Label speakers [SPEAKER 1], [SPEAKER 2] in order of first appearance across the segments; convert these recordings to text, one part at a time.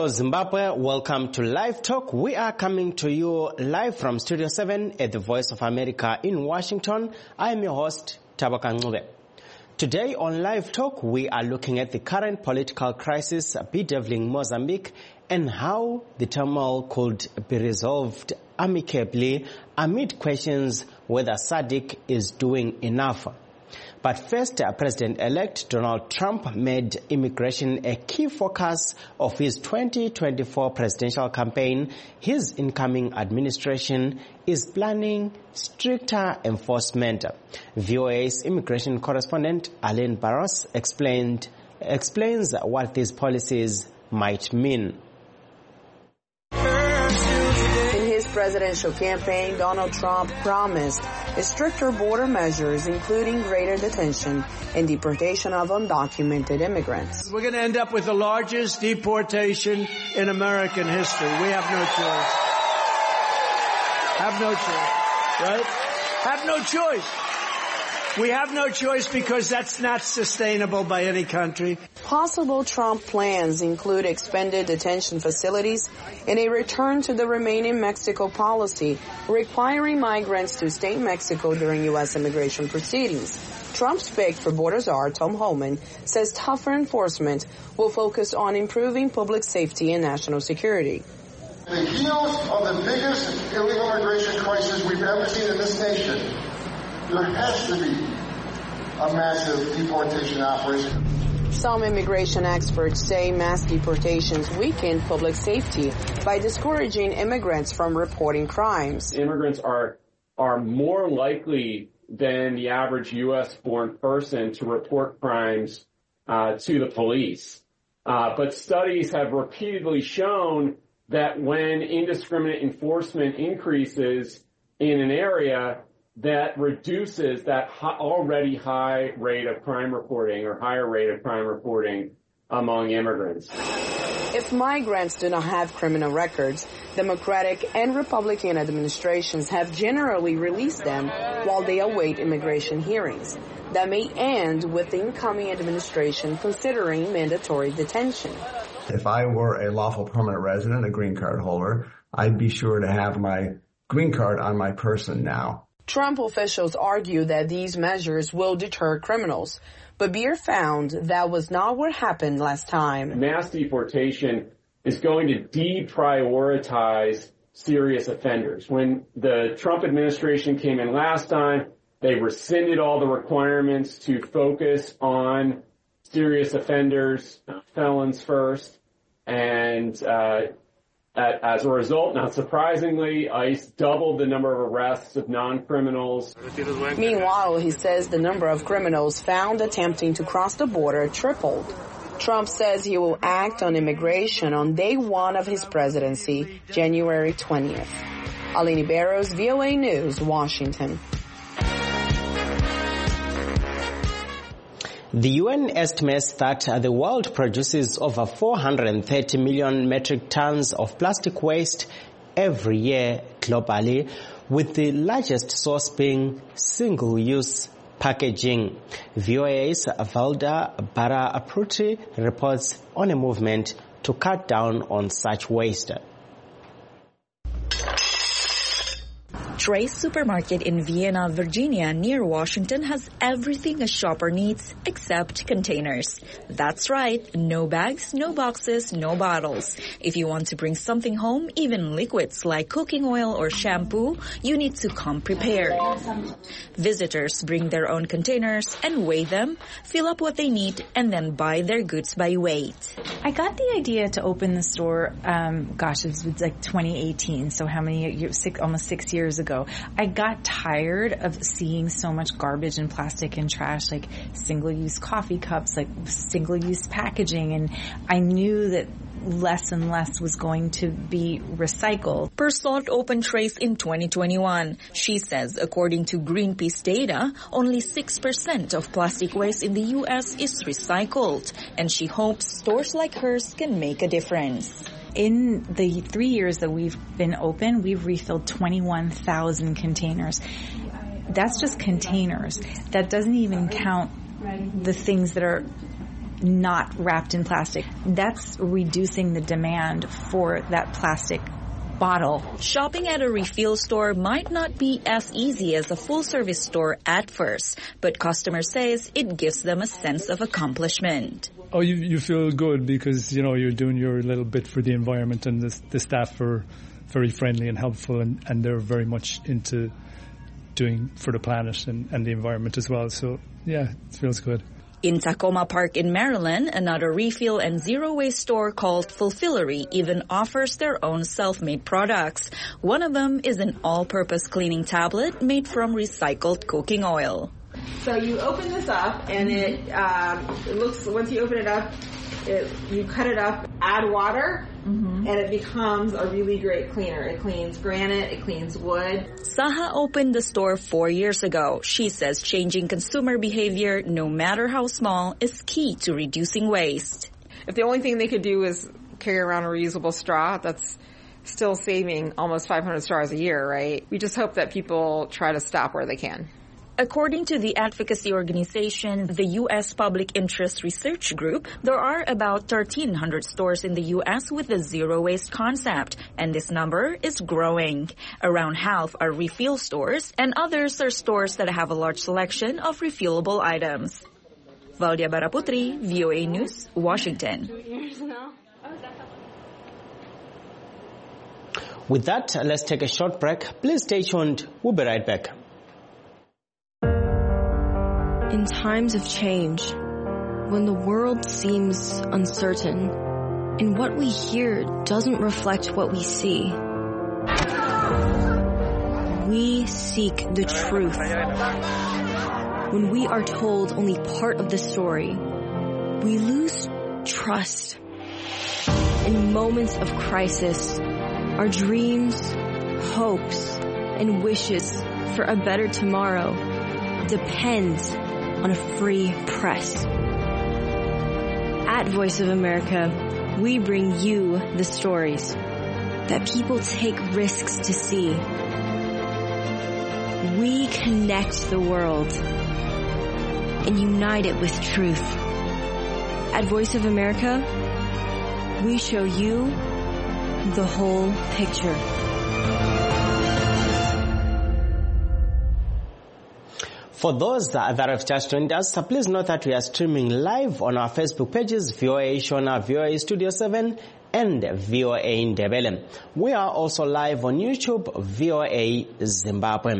[SPEAKER 1] Hello Zimbabwe, welcome to Live Talk. We are coming to you live from Studio 7 at the Voice of America in Washington. I am your host, Tabaka Ngube. Today on Live Talk, we are looking at the current political crisis bedeviling Mozambique and how the turmoil could be resolved amicably amid questions whether SADC is doing enough. But first, President-elect Donald Trump made immigration a key focus of his 2024 presidential campaign. His incoming administration is planning stricter enforcement. VOA's immigration correspondent Alain Barros explains what these policies might mean.
[SPEAKER 2] Presidential campaign, Donald Trump promised stricter border measures, including greater detention and deportation of undocumented immigrants.
[SPEAKER 3] We're going to end up with the largest deportation in American history. We have no choice. Have no choice, right? Have no choice. We have no choice because that's not sustainable by any country.
[SPEAKER 2] Possible Trump plans include expanded detention facilities and a return to the Remain in Mexico policy, requiring migrants to stay in Mexico during U.S. immigration proceedings. Trump's pick for border czar, Tom Homan, says tougher enforcement will focus on improving public safety and national security.
[SPEAKER 4] The heels of the biggest illegal immigration crisis we've ever seen in this nation, there has to be a massive deportation operation.
[SPEAKER 2] Some immigration experts say mass deportations weaken public safety by discouraging immigrants from reporting crimes.
[SPEAKER 5] Immigrants are more likely than the average U.S.-born person to report crimes to the police. But studies have repeatedly shown that when indiscriminate enforcement increases in an area, that reduces that already high rate of crime reporting or higher rate of crime reporting among immigrants.
[SPEAKER 2] If migrants do not have criminal records, Democratic and Republican administrations have generally released them while they await immigration hearings. That may end with the incoming administration considering mandatory detention.
[SPEAKER 6] If I were a lawful permanent resident, a green card holder, I'd be sure to have my green card on my person now.
[SPEAKER 2] Trump officials argue that these measures will deter criminals, but Beer found that was not what happened last time.
[SPEAKER 5] Mass deportation is going to deprioritize serious offenders. When the Trump administration came in last time, they rescinded all the requirements to focus on serious offenders, felons first, and as a result, not surprisingly, ICE doubled the number of arrests of non-criminals.
[SPEAKER 2] Meanwhile, he says the number of criminals found attempting to cross the border tripled. Trump says he will act on immigration on day one of his presidency, January 20th. Alini Barros, VOA News, Washington.
[SPEAKER 1] The UN estimates that the world produces over 430 million metric tons of plastic waste every year globally, with the largest source being single-use packaging. VOA's Valda Bara-Apruti reports on a movement to cut down on such waste.
[SPEAKER 7] Trace Supermarket in Vienna, Virginia, near Washington, has everything a shopper needs except containers. That's right, no bags, no boxes, no bottles. If you want to bring something home, even liquids like cooking oil or shampoo, you need to come prepared. Visitors bring their own containers and weigh them, fill up what they need, and then buy their goods by weight.
[SPEAKER 8] I got the idea to open the store, it was like 2018, so how many years, almost 6 years ago. I got tired of seeing so much garbage and plastic and trash, like single-use coffee cups, like single-use packaging, and I knew that less and less was going to be recycled.
[SPEAKER 7] Persort opened Trace in 2021. She says, according to Greenpeace data, only 6% of plastic waste in the U.S. is recycled, and she hopes stores like hers can make a difference.
[SPEAKER 8] In the 3 years that we've been open, we've refilled 21,000 containers. That's just containers. That doesn't even count the things that are not wrapped in plastic. That's reducing the demand for that plastic bottle.
[SPEAKER 7] Shopping at a refill store might not be as easy as a full-service store at first, but customer says it gives them a sense of accomplishment.
[SPEAKER 9] Oh, you feel good because, you're doing your little bit for the environment, and the staff are very friendly and helpful, and they're very much into doing for the planet and the environment as well. So, yeah, it feels good.
[SPEAKER 7] In Tacoma Park in Maryland, another refill and zero-waste store called Fulfillery even offers their own self-made products. One of them is an all-purpose cleaning tablet made from recycled cooking oil.
[SPEAKER 10] So you open this up, and it looks, once you open it up, you cut it up, add water, and it becomes a really great cleaner. It cleans granite, it cleans wood.
[SPEAKER 7] Saha opened the store 4 years ago. She says changing consumer behavior, no matter how small, is key to reducing waste.
[SPEAKER 10] If the only thing they could do is carry around a reusable straw, that's still saving almost 500 straws a year, right? We just hope that people try to stop where they can.
[SPEAKER 7] According to the advocacy organization, the U.S. Public Interest Research Group, there are about 1,300 stores in the U.S. with the zero-waste concept, and this number is growing. Around half are refill stores, and others are stores that have a large selection of refillable items. Valdia Baraputri, VOA News, Washington.
[SPEAKER 1] With that, let's take a short break. Please stay tuned. We'll be right back.
[SPEAKER 11] In times of change, when the world seems uncertain, and what we hear doesn't reflect what we see, we seek the truth. When we are told only part of the story, we lose trust. In moments of crisis, our dreams, hopes, and wishes for a better tomorrow depends on a free press. At Voice of America, we bring you the stories that people take risks to see. We connect the world and unite it with truth. At Voice of America, we show you the whole picture.
[SPEAKER 1] For those that have just joined us, please note that we are streaming live on our Facebook pages, VOA Shona, VOA Studio 7, and VOA Ndebele. We are also live on YouTube, VOA Zimbabwe.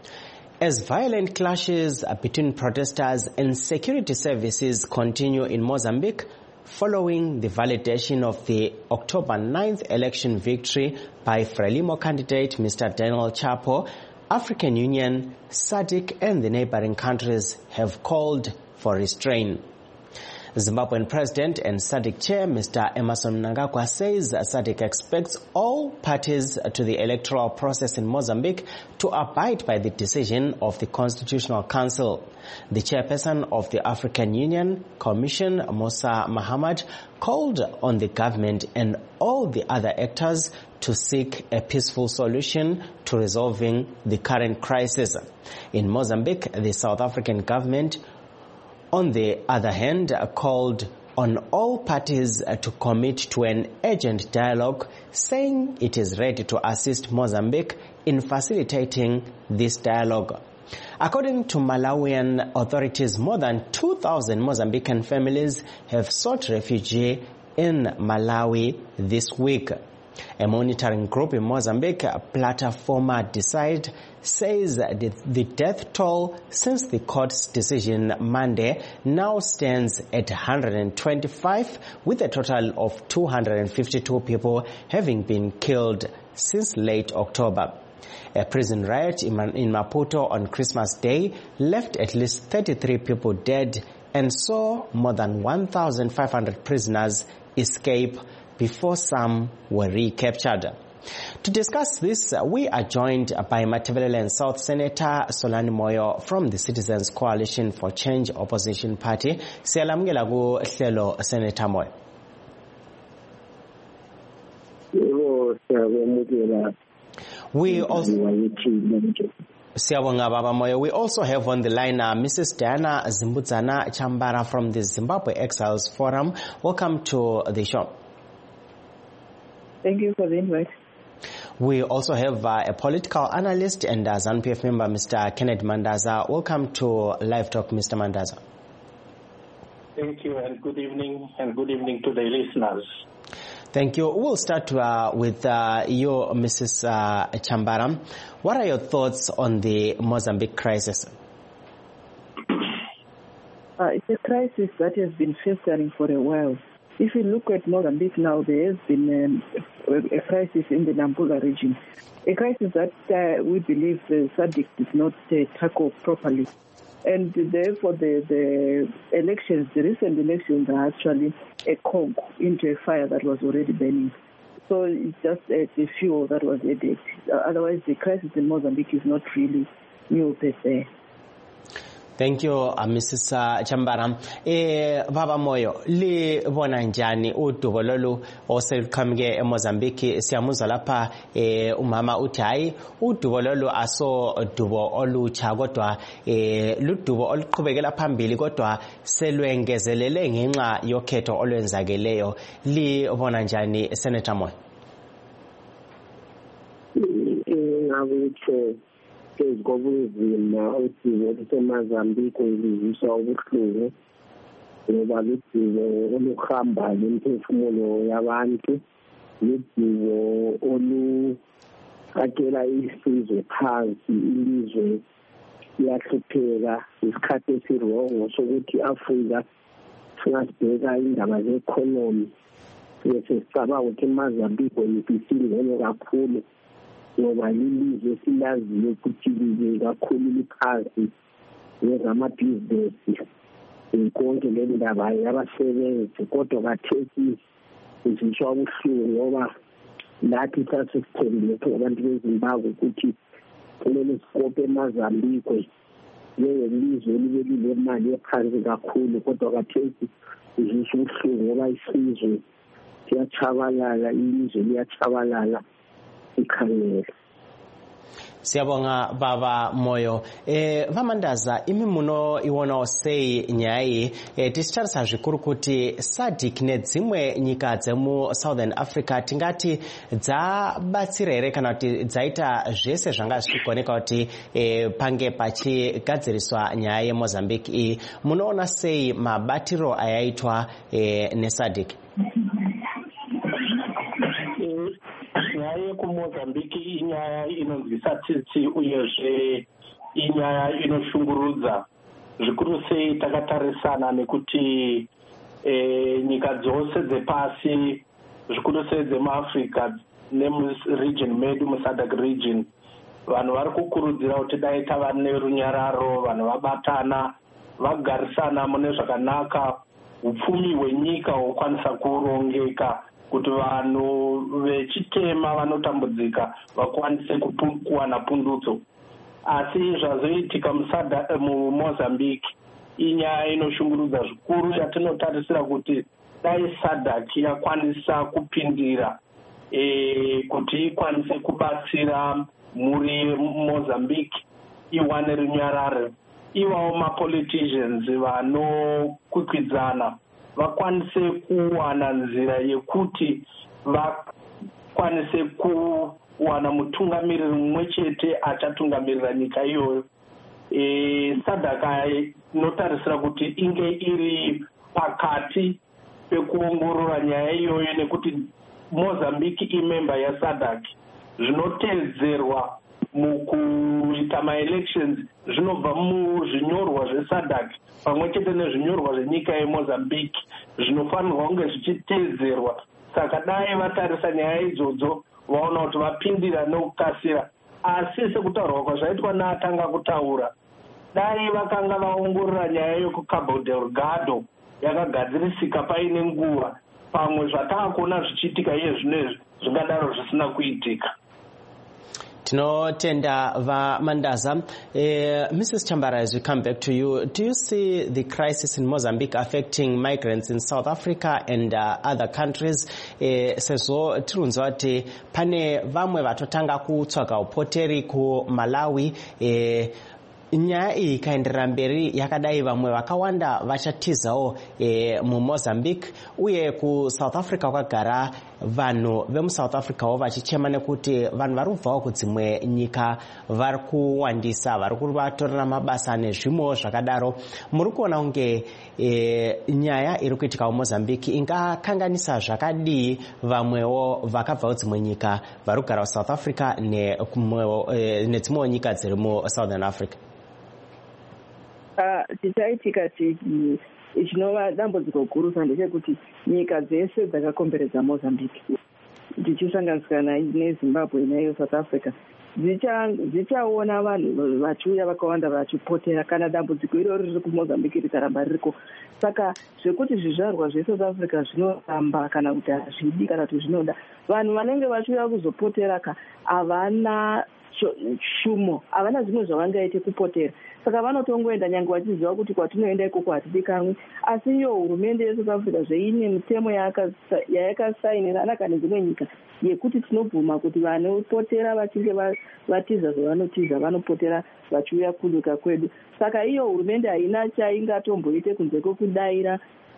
[SPEAKER 1] As violent clashes between protesters and security services continue in Mozambique, following the validation of the October 9th election victory by Frelimo candidate Mr. Daniel Chapo, African Union, SADC and the neighboring countries have called for restraint. Zimbabwean President and SADC Chair Mr. Emerson Mnangagwa says SADC expects all parties to the electoral process in Mozambique to abide by the decision of the Constitutional Council. The chairperson of the African Union Commission, Musa Muhammad, called on the government and all the other actors to seek a peaceful solution to resolving the current crisis. In Mozambique, the South African government, on the other hand, called on all parties to commit to an urgent dialogue, saying it is ready to assist Mozambique in facilitating this dialogue. According to Malawian authorities, more than 2,000 Mozambican families have sought refuge in Malawi this week. A monitoring group in Mozambique, Plataforma Decide, says that the death toll since the court's decision Monday now stands at 125, with a total of 252 people having been killed since late October. A prison riot in Maputo on Christmas Day left at least 33 people dead and saw more than 1,500 prisoners escape before some were recaptured. To discuss this, we are joined by Matabeleland South Senator Solani Moyo from the Citizens Coalition for Change Opposition Party. Siyalamukela ku hlelo Senator Moyo. Siyabonga Baba Moyo. We also have on the line Mrs. Diana Zimbudzana Chambara from the Zimbabwe Exiles Forum. Welcome to the show.
[SPEAKER 12] Thank you for the invite.
[SPEAKER 1] We also have a political analyst and ZANU-PF member, Mr. Kenneth Mandaza. Welcome to Live Talk, Mr. Mandaza.
[SPEAKER 13] Thank you, and good evening to the listeners.
[SPEAKER 1] Thank you. We'll start with you, Mrs. Chambara. What are your thoughts on the Mozambique crisis?
[SPEAKER 12] It's a crisis that has been festering for a while. If you look at Mozambique now, there has been a crisis in the Nampula region, a crisis that we believe the SADC did not tackle properly. And therefore, the elections, the recent elections are actually a conk into a fire that was already burning. So it's just a fuel that was added. Otherwise, the crisis in Mozambique is not really new per se.
[SPEAKER 1] Thank you, Mrs. Chambara. Baba Moyo, li bona njani udubo lolu oseluqhamuke eMozambique siyamuzwa lapha umama uthi hayi udubo lolu aso dubo olutsha kodwa ludubo oluqhubekela phambili kodwa selwengezelele ngenxa yokhetho olwenzakeleyo. Li bona njani Senator Moyo?
[SPEAKER 13] Ngobunzima udubo oluseMozambique luziswa ubuhlungu ngoba ludubo oluhamba lemiphefumulo yabantu, ludubo olukhakhela isizwe phansi, ilizwe liyahlupheka isikhathi esirongo sokuthi Afrika singasibheka indaba ze-economy sicabanga ukuthi eMozambique ibisingcono kakhulu ngoba lilizwe silaziyo ukuthi libe kakhulu liphansi ngezamabhizinesi konke le ndaba yabasebenzi, kodwa kathesi iziswa ubuhlungu ngoba nathi sasithembile abantu beZimbabwe ukuthi kumele sikope eMozambique njengelizwe libe linemali ephansi kakhulu, kodwa kathesi iziswa ubuhlungu ngoba isizwe siyachabalala, ilizwe liyachabalala ikhangela.
[SPEAKER 1] Siyabonga Baba Moyo. Vamandaza imimuno iwona osei nyai tisicharisa zvikuru kuti SADC nedzimwe nyika dzemu Southern Africa tingati dzabatsira here kana kuti dzaita zvese zvanga zvichigoneka kuti pange pachigadziriswa nyaya yeMozambique iyi. Munoona sei mabatiro ayaitwa neSADC?
[SPEAKER 13] Nyaya kuMozambique inyaya inonzwisa tsitsi uyezve inyaya inoshungurudza zvikuru sei takatarisana nekuti nyika dzose dzepasi zvikuru sei dzemuAfrica nemuregion medu muSADC region vanhu vari kukurudzira kuti dai tava nerunyararo, vanhu vabatana vagarisana mune zvakanaka, upfumi hwenyika hukwanisa kurongeka kuti vanhu vechitema vanotambudzika vakwanise kuwana pundutso. Asi zvazoitika muMozambique inyaya inoshungurudza zvikuru yatinotarisira kuti dai SADC yakwanisa kupindira kuti ikwanise kubatsira muri Mozambique iwane runyararo, ivawo mapoliticians vanokwikwidzana vakwanise kuwana nzira yekuti vakwanise kuwana mutungamiriri mumwe chete achatungamirira nyika iyoyo. SADC inotarisira kuti inge iri pakati pekuongorora nyaya iyoyo nekuti Mozambique imemba yaSADC. Zvinotedzerwa mukuita maelections zvinobva muzvinyorwa zveSADC pamwe chete nezvinyorwa zvenyika yeMozambique zvinofanirwa kunge zvichiteedzerwa. Saka dai vatarisa nyaya idzodzo vaona kuti vapindira nekukasira, asi sekutaurwa kwazvaitwa neatanga kutaura, dai vakanga vaongorora nyaya yokuCabo Delgado yakagadzirisika paine nguva, pamwe zvataakuona zvichiitika iye zvinezvi zvingadaro zvisina kuitika.
[SPEAKER 1] Tinotenda va Mandaza. Mrs. Chambara, as we come back to you, do you see the crisis in Mozambique affecting migrants in South Africa and other countries? Sezo tirunzwati pane vamwe vatotanga kutsvaga upoteri ku Malawi. Nyaya iyi ikaenderera mberi yakadai vamwe vakawanda vachatizawo muMozambique uye ku South Africa kwagara vanhu vemuSouth Africa wo vachichema nekuti vanhu vari kubvawo kudzimwe nyika vari kuwandisa, vari kuvatorera mabasa nezvimwewo zvakadaro. Muri kuona kunge nyaya iri kuitika muMozambique ingakanganisa zvakadii vamwewo vakabvawo dzimwe nyika vari kugara kuSouth Africa nedzimwewo nyika dziri muSouthern Africa?
[SPEAKER 12] Chichaitika chinova dambudziko guru ndechekuti nyika dzese dzakakomberedza Mozambique dzichisanganisira neZimbabwe nayo South Africa dzichaona vanhu vachiuya vakawanda vachipotera kana dambudziko iroro riri kuMozambique rikaramba ririko. Saka zvekuti zvizvarwa zveSouth Africa zvinoramba kana kuti hazvidi kana kuti zvinoda, vanhu vanenge vachiuya kuzopotera havana shumo, havana zvimwe zvavangaite kupotera. Saka vanotongoenda nyange vachiziva kuti kwatinoenda ikoko hatidikanwi. Asi iyo hurumende yeSouth Africa zveine mitemo yayakasainirana kana dzimwe nyika yekuti tinobvuma kuti vanopotera vachinge vatiza zvavanotiza vanopotera vachiuya kunyika kwedu. Saka iyo hurumende haina chaingatomboite kunze kwekudaira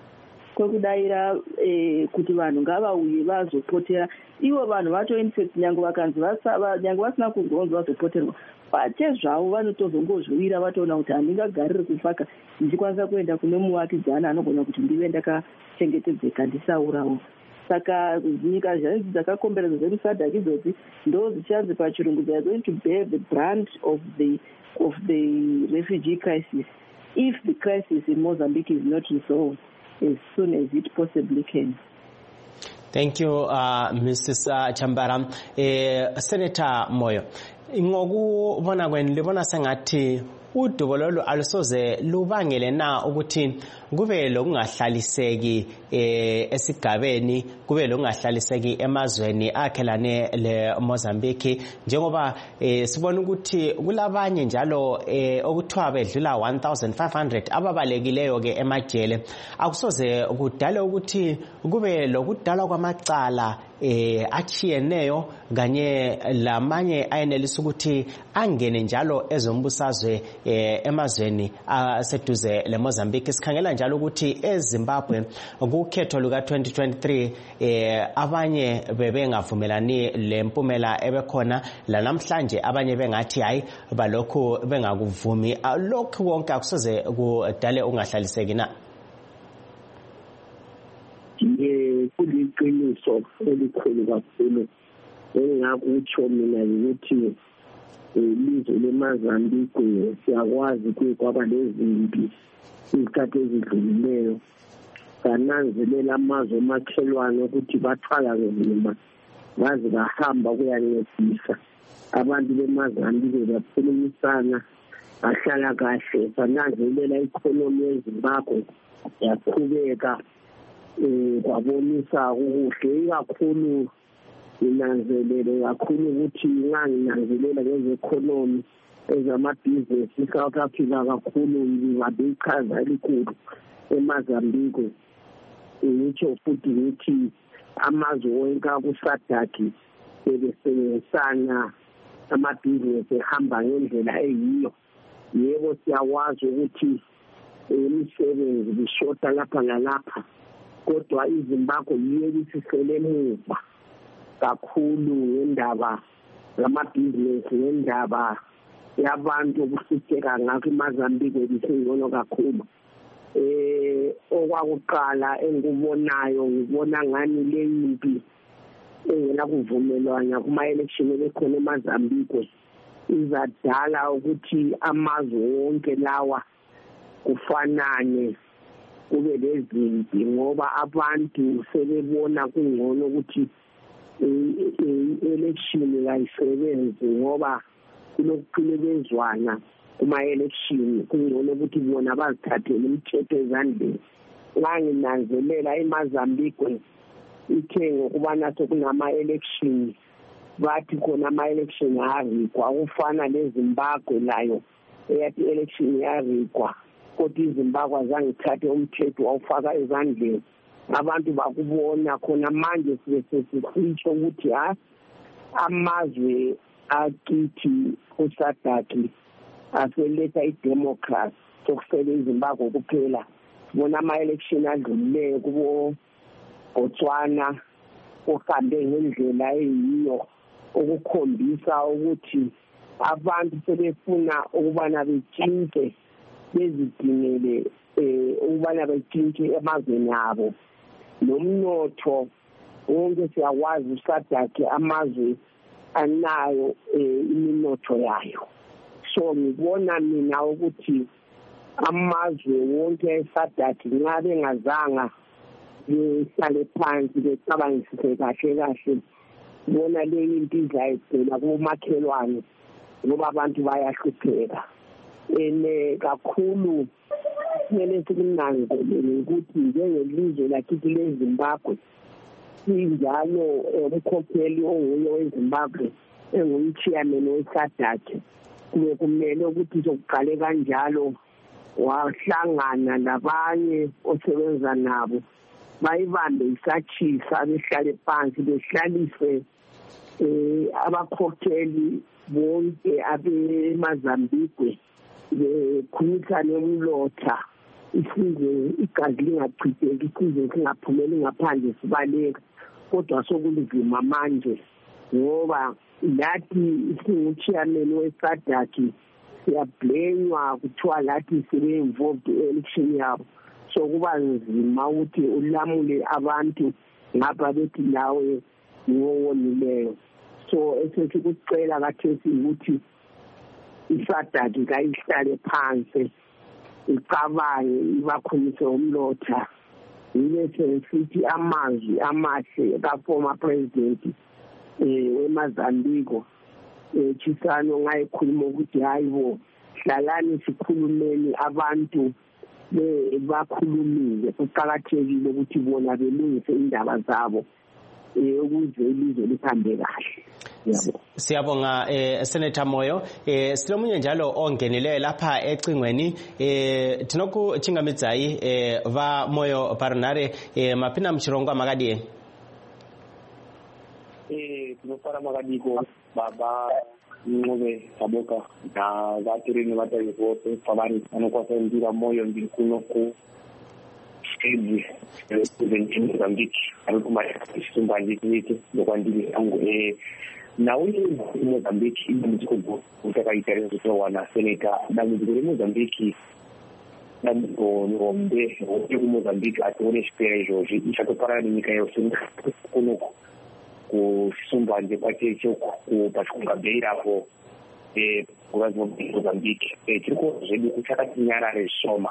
[SPEAKER 12] kuti vanhu ngavauye vazopotera. Ivo vanhu vatoinfect nyange vakanzi nyange vasina kugonzwa vazopoterwa pachezvavo vanotozongozvivira vatoona kuti handingagariri kufaka ndichikwanisa kuenda kune muvakidzana anogona kuti ndive ndakachengetedzeka ndisaurawo. Saka nyika zhinji dzakakomberedza dzemuSADC idzodzi ndo dzichanzi pachirungu they are going to bear the brunt of the refugee crisis if the crisis in Mozambique is not resolved as soon as it possibly can.
[SPEAKER 1] Thank you, Mrs. Chambara. Senator Moyo, ngokubona kwenu libona sengathi udubo lolu alusoze lubangele na ukuthi kube lokungahlaliseki esigabeni, kube lokungahlaliseki emazweni akhelane leMozambique, njengoba sibona ukuthi kulabanye njalo okuthiwa bedlula 1500 ababalekileyo ke emajele. Akusoze kudale ukuthi kube lokudalwa kwamacala achiyeneyo kanye lamanye ayenelisa ukuthi angene njalo ezombusazwe emazweni aseduze leMozambique. Sikhangela njalo ukuthi eZimbabwe kukhetho luka 2023 abanye bebengavumelani lempumela ebekhona, lanamhlanje abanye bengathi hayi balokhu bengakuvumi. Lokhu konke akusoze kudale ungahlaliseki na?
[SPEAKER 14] Kuliqiniso elikhulu kakhulu engakutsho mina ukuthi ilizwe leMozambique siyakwazi kwaba lezimpi izikhathi ezidlulileyo, kananzelela amazwe omakhelwane ukuthi bathwala nzima baze bahamba kuyancedisa abantu beMozambique, bakhulumisana bahlala kahle. Sananzelela ikhonomi yeZimbabwe yaqhubeka kwabonisa kuhle kakhulu. Inanzelele kakhulu ukuthi nganginanzelela ngezekhonomi ezamabhizinesi eSouth Africa kakhulu ngabe ichaza elikhulu eMozambique. Ngitsho futhi ukuthi amazwe wonke akuSADC sebesebenzisana, amabhizinesi ehamba ngendlela eyiyo. Yebo siyakwazi ukuthi imisebenzi bishota lapha nalapha, kodwa iZimbabwe yiyo isisele emuva kakhulu ngendaba zamabhizinesi, ngendaba yabantu okuhlupheka ngakho iMozambique bisengcono kakhulu. Okwakuqala engikubonayo, ngibona ngani le yimpi engena kuvumelwana kuma-election ebekhona eMozambique izadala ukuthi amazwe wonke lawa kufanane, kube lezimpi, ngoba abantu sebebona kungcono ukuthi i-election kayisebenzi ngoba kulokuphile bezwana kuma-election. Kungcono ukuthi bona bazithathele imithetho ezandleni. Nganginanzelela eMozambique ithe ngokubana sekunama-election bathi khona ama-election yarikwa ukufana neZimbabwe layo eyathi election yarikwa kodwa iZimbabwe azangithathe umthetho wawufaka ezandleni abantu bakubona khona manje sesisitsho ukuthi amazwe akithi uSadaki aseletha idemocracy sokusele iZimbabwe kuphela sibona ama-election adlulileyo kubo Botswana ohambe ngendlela eyiyo ukukhombisa ukuthi abantu sebefuna ukubana betshintshe bezidingele ukubana betshintshe emazweni abo nomnotho wonke siyakwazi uSadaki amazwe anayo iminotho yayo so ngibona mina ukuthi amazwe wonke eSadaki nxa bengazanga behlale phansi becabangisise kahle bona le into izayigcina kumakhelwane ngoba abantu bayahlupheka kakhulu kumele sikunanzelele ukuthi njengelizwe lakithi leZimbabwe sinjalo umkhokheli onguye weZimbabwe engumchairman weSadaki kumele ukuthi sokuqale kanjalo wahlangana labanye osebenza nabo bayibambe isatshisa behlale phansi behlalise abakhokheli bonke abemazambikwe bekhulumisane umlotha isizwe igazi lingachitheki isizwe singaphumeli ngaphandle sibaleka kodwa sokulizima manje ngoba lathi singu-chairman weSadaki siyablenywa kuthiwa lathi sibe-involved e-election yabo so kuba nzima ukuthi ulamule abantu ngapha bethi nawe ngowonileyo so esesikucela kathesi ukuthi iSadaki kayihlale phansi icabange ibakhomise umlotha yilese sithi amazwi amahle ka-former president weMozambique Chisano ngayikhuluma ukuthi hayibo hlalani sikhulumeni abantu bakhulumile kuqakathekile ukuthi bona belungise indaba zabo ukuze ilizwe lihambe kahle.
[SPEAKER 1] Siyabonga Senator Moyo silomunye njalo ongenileyo lapha ecingweni tinoku chingamitsayi va Moyo Parnare mapina mchirongo makadie
[SPEAKER 15] tinofara makadiko baba Ngobe Saboka na vatirini vatari vose pavari vanokwasa ndira Moyo ndiri kuno ku stage Mozambique arikumaisunga ndikuite ndokwandiri yangu nauli Mozambique dambudziko utakaita rezotowana seneta dambudziko reMozambique dambudziko nombe wote kuMozambique atione chipera izvozvi ichatoparana nenyika yose kunoku kusumbanje kwachecho pachikungabeira apo kuvazi Mozambique tiriko zvedu kuchakati nyarare zvishoma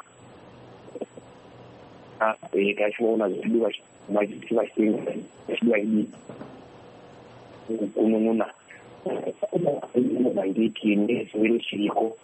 [SPEAKER 15] tachiona zvedu vachitenga vachidiwa idi kunun'una Mozambique nezvimweni chiriko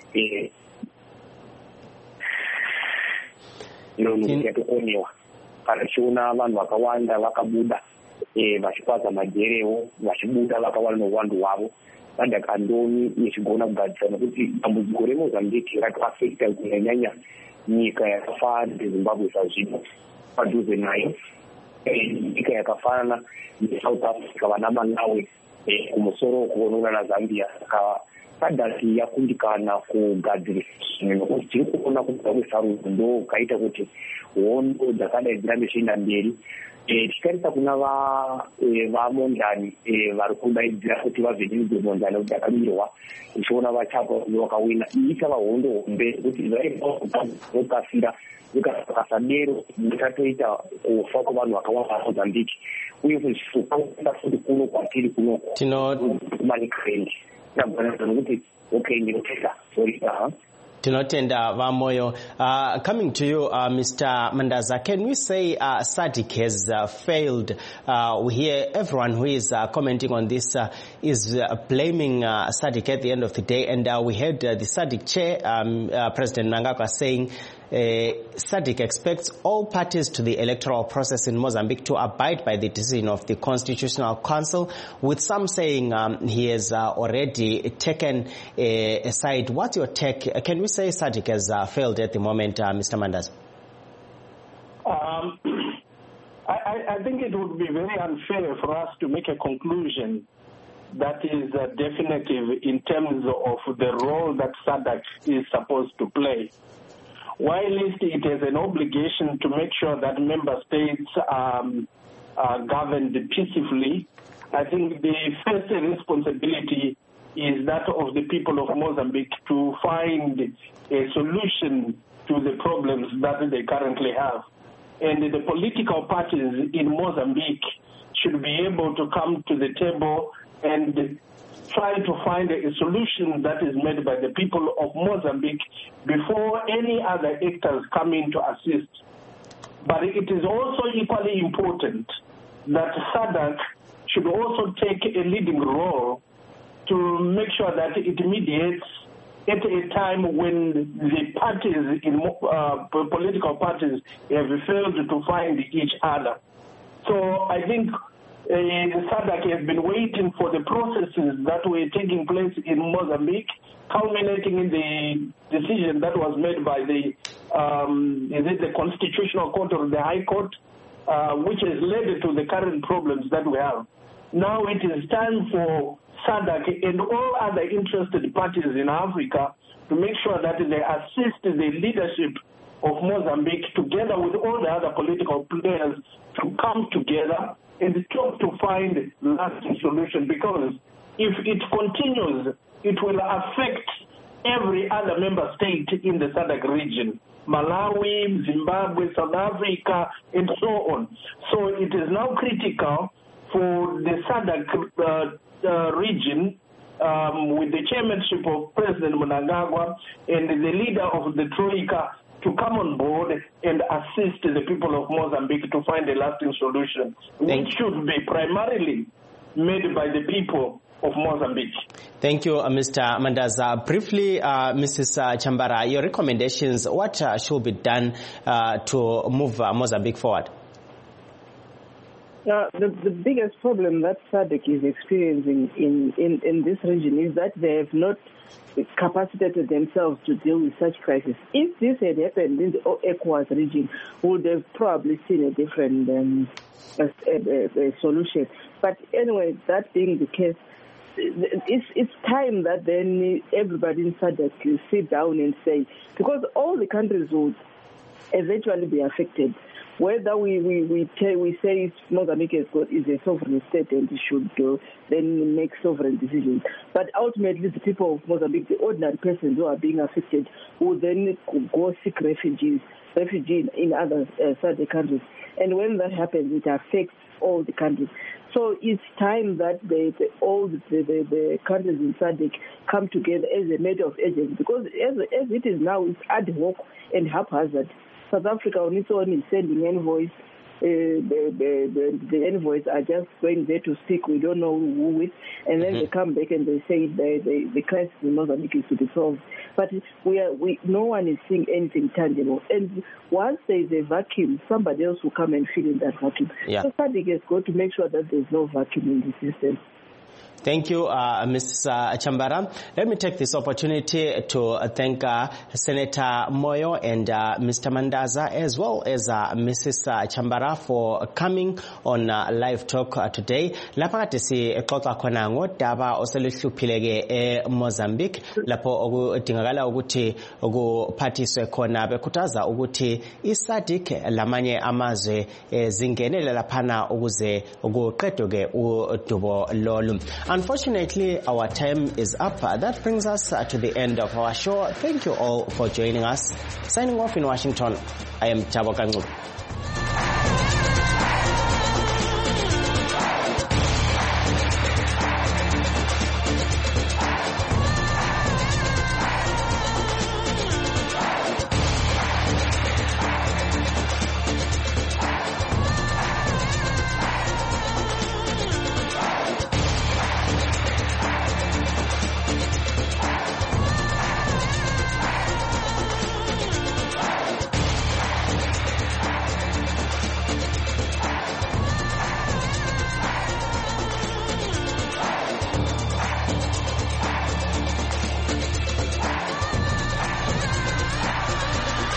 [SPEAKER 15] yatokonewa kana chiona vanhu vakawanda vakabuda vachikwadza majerewo vachibuda vakawanda nouwandu hwavo vadakandoni yechigona kugadzira nekuti dambudziko reMozambique ratoafekta kunyanyanya nyika yakafanana neZimbabwe zvazvino padhuze nayo nyika yakafanana neSouth Africa vana Malawi kumusoro kuonana naZambia saka Sadaki yakundikana kugadzirisa nekuti tiri kuona kubva kwesarudzo ndo kaita kuti hondo dzakadai dzirambe zvichienda mberi tichitarisa kuna vamondani vari kudaidzira kuti vavhenimidze mondani kuti akamirwa tichiona vachapa vakawina iyi ichava hondo hombe kuti vaikafira vakasadero vikatoita kufa kwavanhu vakawanda Mozambique uye kuzvisuka futi kuno kwatiri kunoko kumanikrendi nokuti okay ndinotenda sorry
[SPEAKER 1] Tinotenda Vamoyo. Coming to you, Mr. Mandaza, can we say SADC has failed? We hear everyone who is commenting on this is blaming SADC at the end of the day, and we heard the SADC chair, President Mnangagwa, saying SADC expects all parties to the electoral process in Mozambique to abide by the decision of the Constitutional Council, with some saying he has already taken a side. What's your take? Can we say SADC has failed at the moment, Mr. Mandaza?
[SPEAKER 13] I think it would be very unfair for us to make a conclusion that is definitive in terms of the role that SADC is supposed to play. While it has an obligation to make sure that member states are governed peacefully, I think the first responsibility is that of the people of Mozambique to find a solution to the problems that they currently have. And the political parties in Mozambique should be able to come to the table and try to find a solution that is made by the people of Mozambique before any other actors come in to assist. But it is also equally important that SADC should also take a leading role to make sure that it mediates at a time when the parties, political parties, have failed to find each other. So I think SADC has been waiting for the processes that were taking place in Mozambique, culminating in the decision that was made by the Constitutional Court or the High Court, which has led to the current problems that we have. Now it is time for SADC and all other interested parties in Africa to make sure that they assist the leadership of Mozambique together with all the other political players to come together and talk to find lasting solution, because if it continues, it will affect every other member state in the SADC region. Malawi, Zimbabwe, South Africa, and so on. So it is now critical for the SADC region, with the chairmanship of President Mnangagwa and the leader of the Troika, to come on board and assist the people of Mozambique to find a lasting solution, which should be primarily made by the people of Mozambique.
[SPEAKER 1] Thank you, Mr. Mandaza. Briefly, Mrs. Chambara, your recommendations, what should be done to move Mozambique forward?
[SPEAKER 12] The biggest problem that SADC is experiencing in this region is that they have not capacitated themselves to deal with such crisis. If this had happened in the ECOWAS region, we would have probably seen a different solution. But anyway, that being the case, it's time that then everybody in SADC sit down and say, because all the countries will eventually be affected. Whether we say Mozambique is a sovereign state and it should then make sovereign decisions. But ultimately, the people of Mozambique, the ordinary persons who are being affected, will then go seek refuge in other SADC countries. And when that happens, it affects all the countries. So it's time that all the countries in SADC come together as a matter of urgency, because as it is now, it's ad hoc and haphazard. South Africa on its own is sending envoys. The envoys are just going there to speak. We don't know who with, and then they come back and they say the crisis in Mozambique is to be solved. But no one is seeing anything tangible. And once there is a vacuum, somebody else will come and fill in that vacuum. Yeah. So SADC has got to make sure that there is no vacuum in the system.
[SPEAKER 1] Thank you, Ms. Chambara. Let me take this opportunity to thank Senator Moyo and Mr. Mandaza, as well as Mrs. Chambara, for coming on Live Talk today. Lapha kade sixoxa khona ngodaba oseluhluphileke eMozambique, lapho okudingakala ukuthi ukuphathiswe khona, bekhuthaza ukuthi iSADC lamanye amazwe zingenele laphana ukuze kuqedwe udubo lolu. Unfortunately, our time is up. That brings us to the end of our show. Thank you all for joining us. Signing off in Washington, I am Thabo Kancube.